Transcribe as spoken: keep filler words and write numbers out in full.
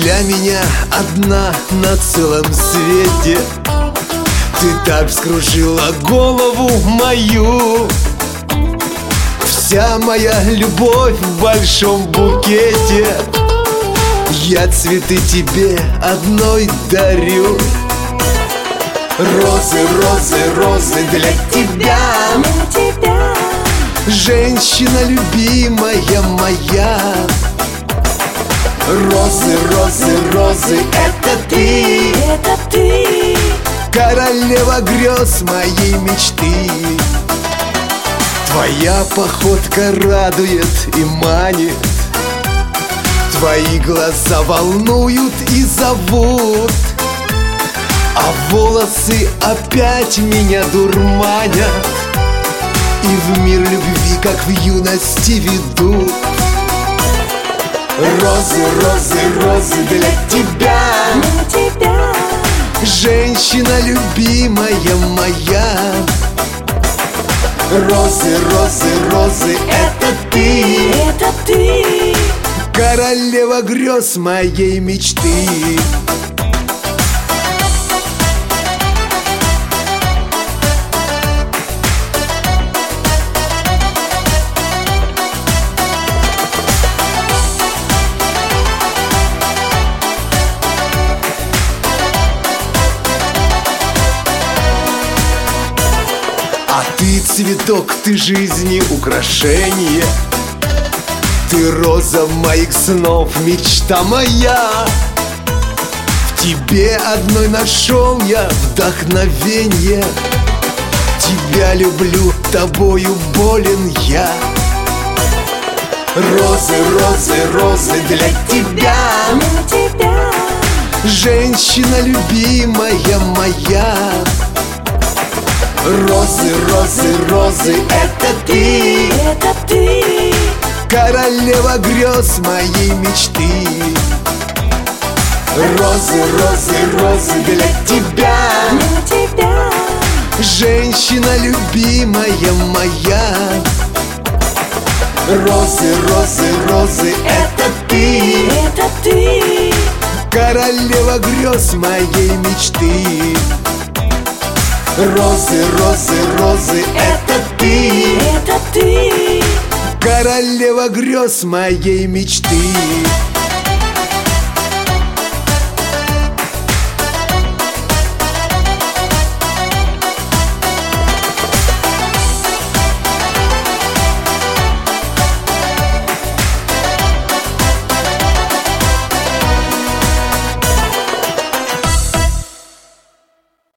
для меня одна на целом свете. Ты так вскружила голову мою. Вся моя любовь в большом букете. Я цветы тебе одной дарю. Розы, розы, розы для тебя, для тебя. Женщина любимая моя. Розы, розы, розы, это ты, Это ты, королева грез моей мечты. Твоя походка радует и манит. Твои глаза волнуют и зовут. А волосы опять меня дурманят и в мир любви, как в юности, ведут. Розы, розы, розы для тебя, для тебя. женщина любимая моя. Розы, розы, розы, это ты, Это ты, королева грез моей мечты. А ты цветок, ты жизни украшение. Ты роза моих снов, мечта моя. В тебе одной нашел я вдохновенье. Тебя люблю, тобою болен я. Розы, розы, розы для тебя, для тебя. женщина любимая моя. Розы, розы, розы, это ты, Это ты, королева грез моей мечты. Розы, розы, розы для тебя, для тебя. женщина любимая моя. Розы, розы, розы, это ты, Это ты, королева грез моей мечты. Розы, розы, розы, это ты, Это ты, королева грез моей мечты.